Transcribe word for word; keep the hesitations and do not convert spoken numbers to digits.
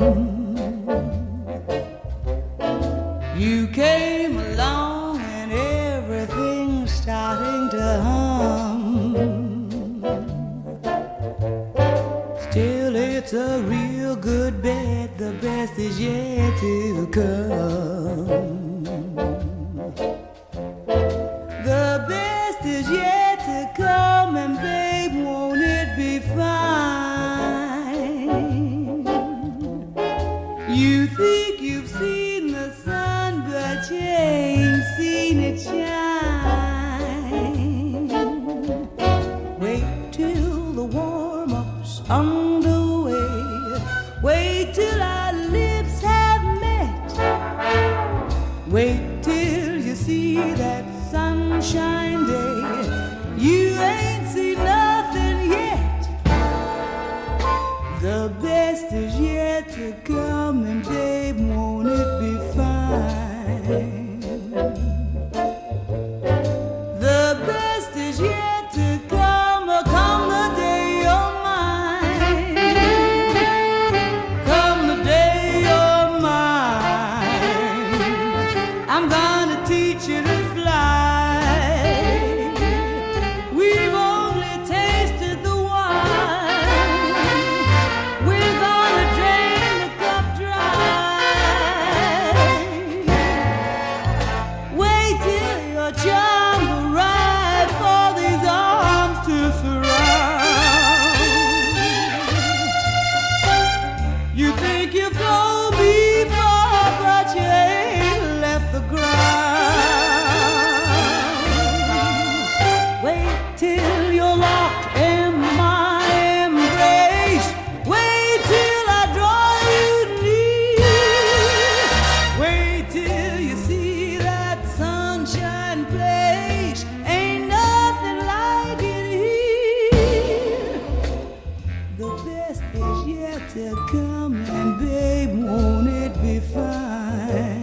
You came along and everything's starting to hum. Still, it's a real good bet, the best is yet to come. The best is yet to come, and babe, won't it be fine? You think you've seen the sun, but you ain't seen it shine. Wait till the warm-up's underway. Wait till our lips have met. Wait till you see that sunshine day. You ain't seen nothing yet. The best is yet to come, and babe, won't it be fine? The best is yet to come, oh, come the day you're mine. Come the day you're mine. I'm gonna teach you to fly. We've only tasted the wine. We're gonna drain the cup dry. Wait till your charms arrive for these arms to surround. You think you flow before, but you ain't left the ground. Wait till you're locked in my embrace. Wait till I draw you near. Wait till you see that sunshine place. Ain't nothing like it here. The best is yet to come, and babe, won't it be fine?